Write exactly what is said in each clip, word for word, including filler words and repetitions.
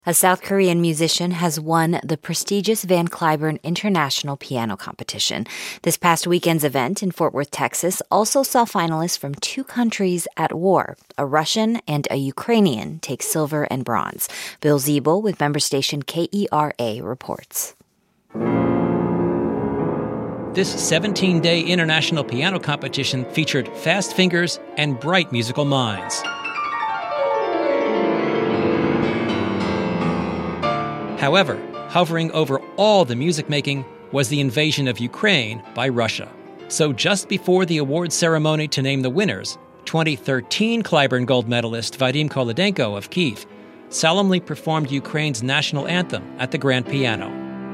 A South Korean musician has won the prestigious Van Cliburn International Piano Competition. This past weekend's event in Fort Worth, Texas, also saw finalists from two countries at war. A Russian and a Ukrainian take silver and bronze. Bill Ziebel with member station K E R A reports. This seventeen-day international piano competition featured fast fingers and bright musical minds. However, hovering over all the music-making was the invasion of Ukraine by Russia. So just before the award ceremony to name the winners, twenty thirteen Cliburn gold medalist Vadim Kolodenko of Kyiv solemnly performed Ukraine's national anthem at the grand piano.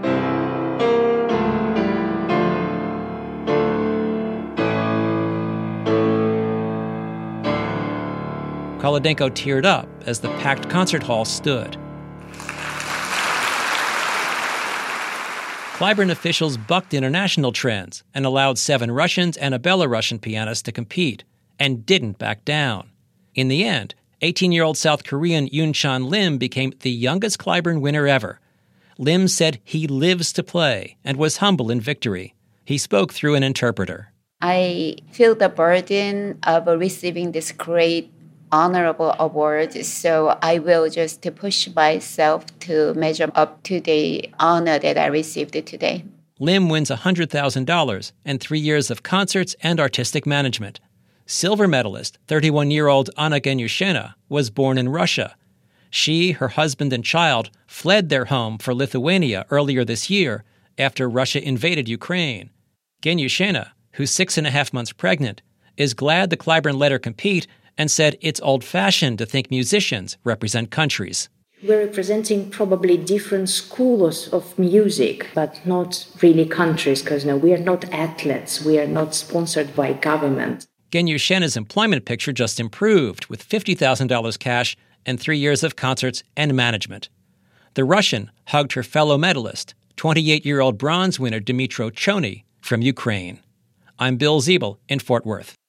Kolodenko teared up as the packed concert hall stood. Cliburn officials bucked international trends and allowed seven Russians and a Belarusian pianist to compete, and didn't back down. In the end, eighteen-year-old South Korean Yoon-chan Lim became the youngest Cliburn winner ever. Lim said he lives to play and was humble in victory. He spoke through an interpreter. I feel the burden of receiving this great honorable award, so I will just push myself to measure up to the honor that I received today. Lim wins one hundred thousand dollars and three years of concerts and artistic management. Silver medalist, thirty-one-year-old Anna Genyushina, was born in Russia. She, her husband, and child fled their home for Lithuania earlier this year after Russia invaded Ukraine. Genyushina, who's six and a half months pregnant, is glad the Cliburn let her compete and said it's old-fashioned to think musicians represent countries. We're representing probably different schools of music, but not really countries, because no, we are not athletes. We are not sponsored by government. Genyushina's employment picture just improved with fifty thousand dollars cash and three years of concerts and management. The Russian hugged her fellow medalist, twenty-eight-year-old bronze winner Dmytro Chony from Ukraine. I'm Bill Ziebel in Fort Worth.